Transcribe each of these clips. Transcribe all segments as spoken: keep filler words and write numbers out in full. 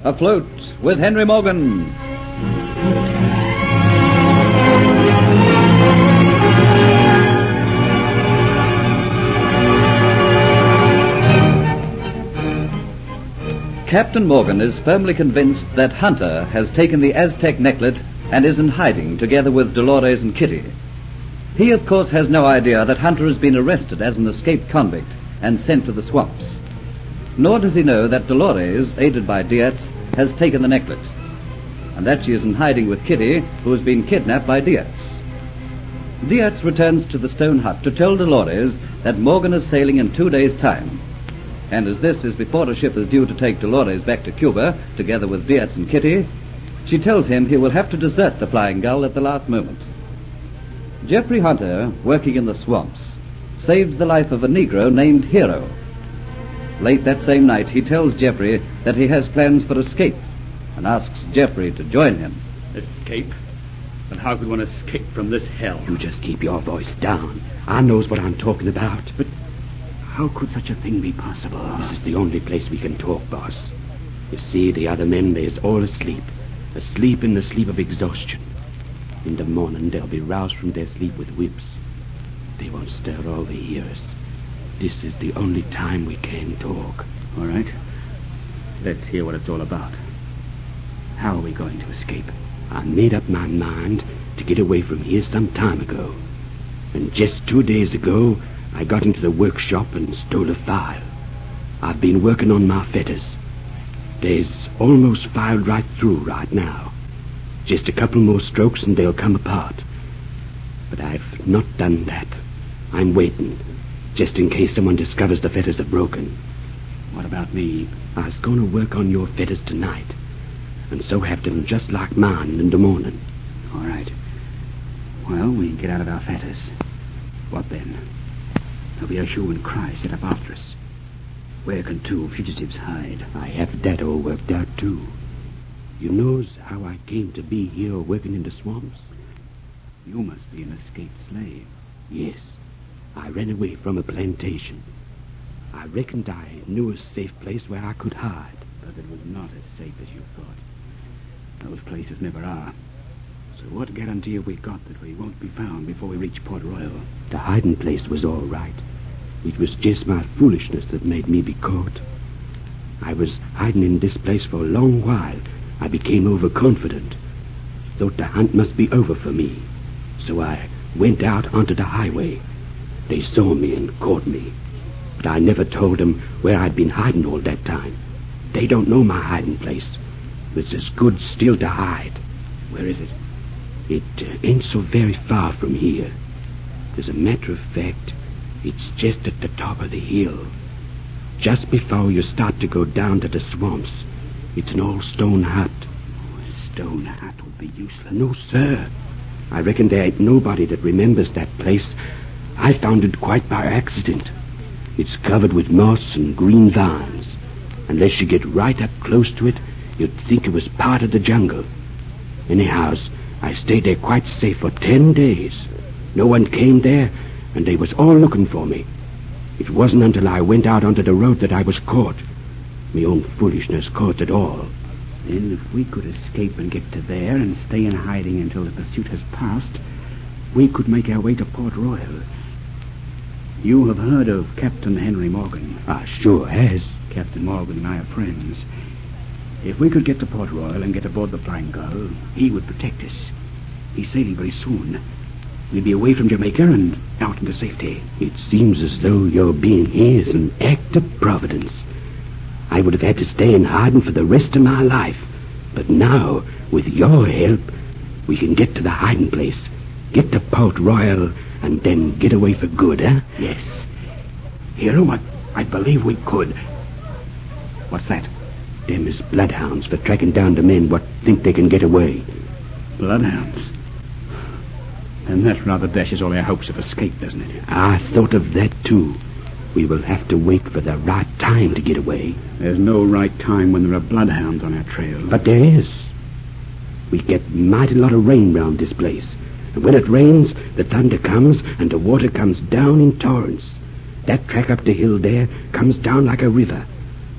Afloat with Henry Morgan. Captain Morgan is firmly convinced that Hunter has taken the Aztec necklet and is in hiding together with Dolores and Kitty. He, of course, has no idea that Hunter has been arrested as an escaped convict and sent to the swamps. Nor does he know that Dolores, aided by Diaz, has taken the necklet, and that she is in hiding with Kitty, who has been kidnapped by Diaz. Diaz returns to the stone hut to tell Dolores that Morgan is sailing in two days' time. And as this is before the ship is due to take Dolores back to Cuba, together with Diaz and Kitty, she tells him he will have to desert the Flying Gull at the last moment. Jeffrey Hunter, working in the swamps, saves the life of a Negro named Hero. Late that same night, he tells Jeffrey that he has plans for escape and asks Jeffrey to join him. Escape? And how could one escape from this hell? You just keep your voice down. I knows what I'm talking about. But how could such a thing be possible? This is the only place we can talk, boss. You see, the other men, they's all asleep. Asleep in the sleep of exhaustion. In the morning, they'll be roused from their sleep with whips. They won't stir all they hear us. This is the only time we can talk. All right. Let's hear what it's all about. How are we going to escape? I made up my mind to get away from here some time ago. And just two days ago, I got into the workshop and stole a file. I've been working on my fetters. They's almost filed right through right now. Just a couple more strokes and they'll come apart. But I've not done that. I'm waiting, just in case someone discovers the fetters are broken. What about me? I was going to work on your fetters tonight, and so have them just like mine in the morning. All right. Well, we get out of our fetters. What then? There'll be a hue and cry set up after us. Where can two fugitives hide? I have that all worked out, too. You knows how I came to be here working in the swamps? You must be an escaped slave. Yes. I ran away from a plantation. I reckoned I knew a safe place where I could hide. But it was not as safe as you thought. Those places never are. So what guarantee have we got that we won't be found before we reach Port Royal? The hiding place was all right. It was just my foolishness that made me be caught. I was hiding in this place for a long while. I became overconfident. Thought the hunt must be over for me. So I went out onto the highway. They saw me and caught me. But I never told them where I'd been hiding all that time. They don't know my hiding place. It's as good still to hide. Where is it? It uh, ain't so very far from here. As a matter of fact, it's just at the top of the hill. Just before you start to go down to the swamps. It's an old stone hut. Oh, a stone hut would be useless. No, sir. I reckon there ain't nobody that remembers that place. I found it quite by accident. It's covered with moss and green vines. Unless you get right up close to it, you'd think it was part of the jungle. Anyhows, I stayed there quite safe for ten days. No one came there, and they was all looking for me. It wasn't until I went out onto the road that I was caught. My own foolishness caused it all. Then if we could escape and get to there and stay in hiding until the pursuit has passed, we could make our way to Port Royal. You have heard of Captain Henry Morgan. I sure has. Captain Morgan and I are friends. If we could get to Port Royal and get aboard the Flying Gull, he would protect us. He's sailing very soon. We'll be away from Jamaica and out into safety. It seems as though your being here is an act of providence. I would have had to stay in hiding for the rest of my life. But now, with your help, we can get to the hiding place, get to Port Royal, and then get away for good, eh? Yes. Hero, I, I believe we could. What's that? Them is bloodhounds for tracking down the men what think they can get away. Bloodhounds? And that rather dashes all our hopes of escape, doesn't it? I thought of that, too. We will have to wait for the right time to get away. There's no right time when there are bloodhounds on our trail. But there is. We get mighty lot of rain round this place. And when it rains, the thunder comes and the water comes down in torrents. That track up the hill there comes down like a river.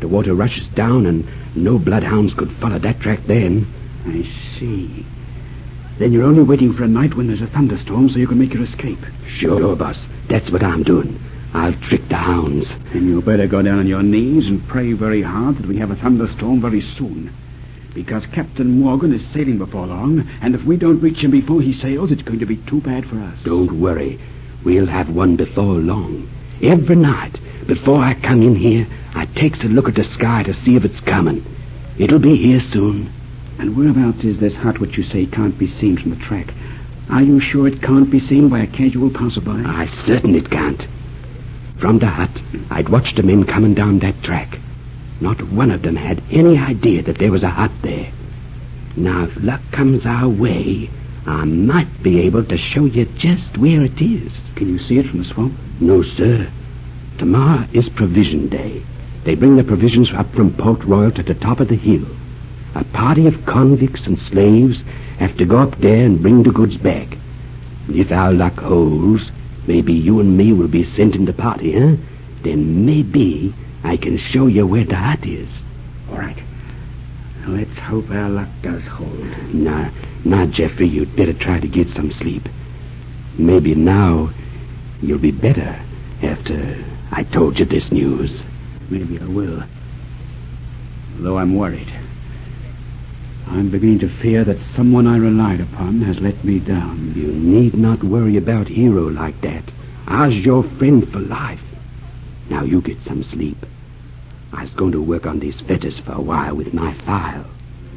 The water rushes down, and no bloodhounds could follow that track then. I see. Then you're only waiting for a night when there's a thunderstorm so you can make your escape. Sure, boss. That's what I'm doing. I'll trick the hounds. Then you better go down on your knees and pray very hard that we have a thunderstorm very soon. Because Captain Morgan is sailing before long, and if we don't reach him before he sails, it's going to be too bad for us. Don't worry. We'll have one before long. Every night, before I come in here, I takes a look at the sky to see if it's coming. It'll be here soon. And whereabouts is this hut which you say can't be seen from the track? Are you sure it can't be seen by a casual passerby? I'm certain it can't. From the hut, I'd watched the men coming down that track. Not one of them had any idea that there was a hut there. Now, if luck comes our way, I might be able to show you just where it is. Can you see it from the swamp? No, sir. Tomorrow is provision day. They bring the provisions up from Port Royal to the top of the hill. A party of convicts and slaves have to go up there and bring the goods back. If our luck holds, maybe you and me will be sent in the party, huh? Then maybe I can show you where the hut is. All right. Let's hope our luck does hold. Now, now, Geoffrey, you'd better try to get some sleep. Maybe now you'll be better after I told you this news. Maybe I will. Though I'm worried. I'm beginning to fear that someone I relied upon has let me down. You need not worry about Hero like that. I's your friend for life. Now you get some sleep. I was going to work on these fetters for a while with my file.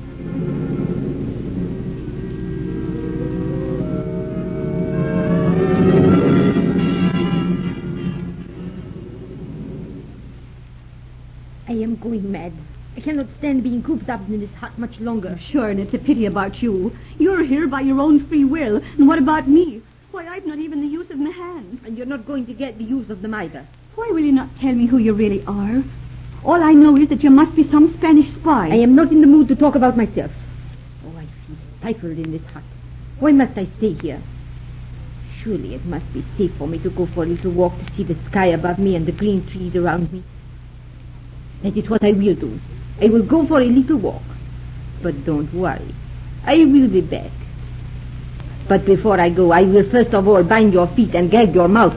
I am going mad. I cannot stand being cooped up in this hut much longer. Sure, and it's a pity about you. You're here by your own free will. And what about me? Why, I've not even the use of my hands. And you're not going to get the use of them either. Why will you not tell me who you really are? All I know is that you must be some Spanish spy. I am not in the mood to talk about myself. Oh, I feel stifled in this hut. Why must I stay here? Surely it must be safe for me to go for a little walk to see the sky above me and the green trees around me. That is what I will do. I will go for a little walk. But don't worry. I will be back. But before I go, I will first of all bind your feet and gag your mouth.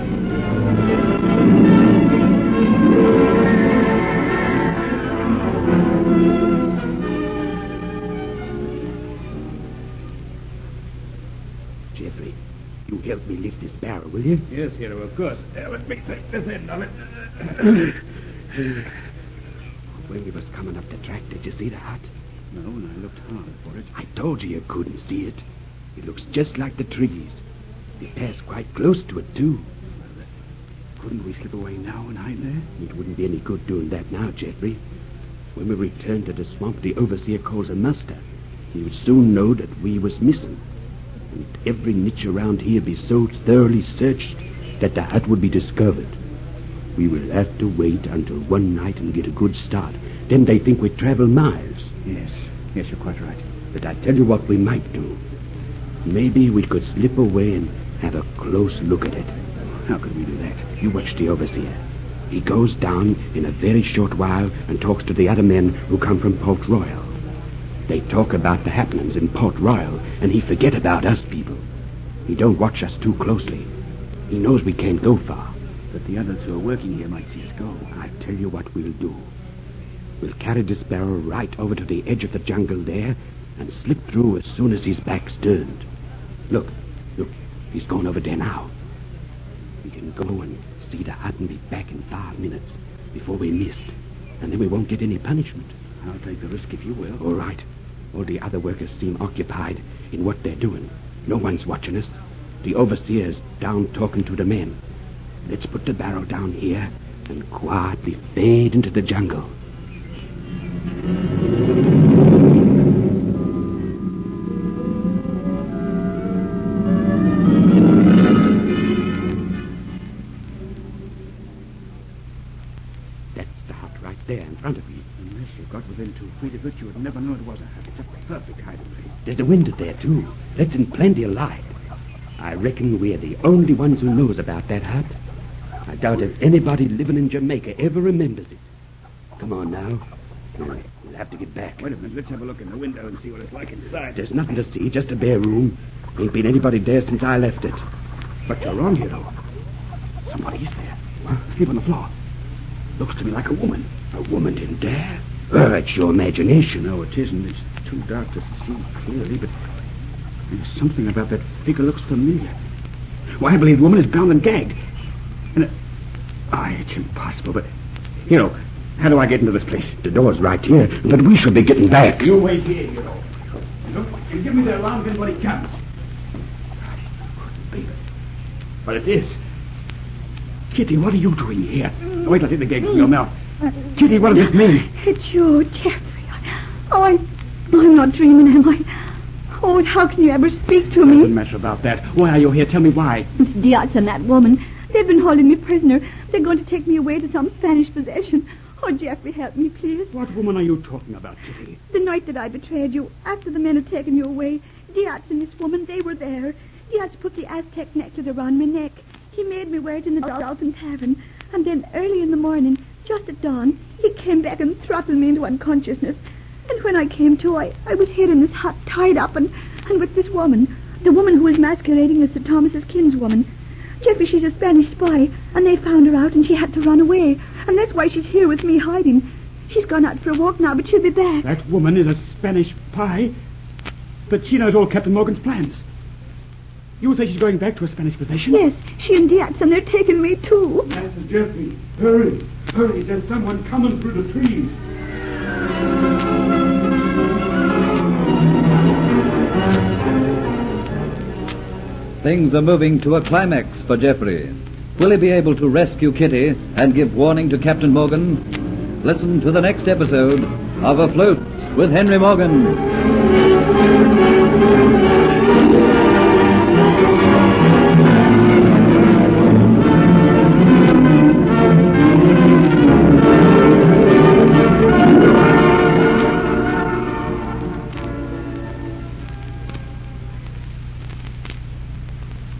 Geoffrey, you help me lift this barrel, will you? Yes, Hero, of course. Uh, let me take this end of it. When we was coming up the track, did you see the hut? No, and I looked hard for it. I told you you couldn't see it. It looks just like the trees. We passed quite close to it, too. Couldn't we slip away now and hide there? It wouldn't be any good doing that now, Geoffrey. When we return to the swamp, the overseer calls a muster. He would soon know that we was missing. And every niche around here be so thoroughly searched that the hut would be discovered. We will have to wait until one night and get a good start. Then they think we travel miles. Yes, yes, you're quite right. But I tell you what we might do. Maybe we could slip away and have a close look at it. How could we do that? You watch the overseer. He goes down in a very short while and talks to the other men who come from Port Royal. They talk about the happenings in Port Royal, and he forget about us people. He don't watch us too closely. He knows we can't go far. But the others who are working here might see us go. I tell you what we'll do. We'll carry this barrel right over to the edge of the jungle there and slip through as soon as his back's turned. Look, look, he's going over there now. We can go and see the hut and be back in five minutes before we missed, and then we won't get any punishment. I'll take the risk if you will. All right. All the other workers seem occupied in what they're doing. No one's watching us. The overseer's down talking to the men. Let's put the barrel down here and quietly fade into the jungle. That's the hut right there in front of you. Unless you got within two feet of it, you would never know it was a hut. It's a perfect hiding place. There's a window there, too. Let's in plenty of light. I reckon we're the only ones who knows about that hut. I doubt if anybody living in Jamaica ever remembers it. Come Come on now. We'll have to get back. Wait a minute. Let's have a look in the window and see what it's like inside. There's nothing to see, just a bare room. Ain't been anybody there since I left it. But you're wrong, you know. Somebody is there. Huh? Asleep on the floor. Looks to me like a woman. A woman in there? Well, that's your imagination. No, it isn't. It's too dark to see clearly, but there's something about that figure looks familiar. Why, I believe the woman is bound and gagged. And it... Ah, it's impossible, but... You know, how do I get into this place? The door's right here, but we should be getting back. You wait here, you know. Look, and give me the alarm if anybody comes. Couldn't be it. But it is. Kitty, what are you doing here? Oh, wait till I take the gag from your mouth. Kitty, what does this mean? It's you, Jeffrey. Oh, I, I'm not dreaming, am I? Oh, and how can you ever speak to me? Doesn't matter about that. Why are you here? Tell me why. It's Diaz and that woman. They've been holding me prisoner. They're going to take me away to some Spanish possession. Oh, Jeffrey, help me, please. What woman are you talking about, Kitty? The night that I betrayed you, after the men had taken you away, Diaz and this woman, they were there. Diaz put the Aztec necklace around my neck. He made me wear it in the Dolphin Tavern. And then early in the morning, just at dawn, he came back and throttled me into unconsciousness. And when I came to, I, I was here in this hut, tied up, and, and with this woman, the woman who was masquerading as Sir Thomas's kinswoman. Jeffrey, she's a Spanish spy, and they found her out, and she had to run away. And that's why she's here with me hiding. She's gone out for a walk now, but she'll be back. That woman is a Spanish spy? But she knows all Captain Morgan's plans. You say she's going back to a Spanish possession? Yes, she and Diaz, and they're taking me, too. Master Jeffrey, hurry, hurry. There's someone coming through the trees. Things are moving to a climax for Jeffrey. Will he be able to rescue Kitty and give warning to Captain Morgan? Listen to the next episode of Afloat with Henry Morgan.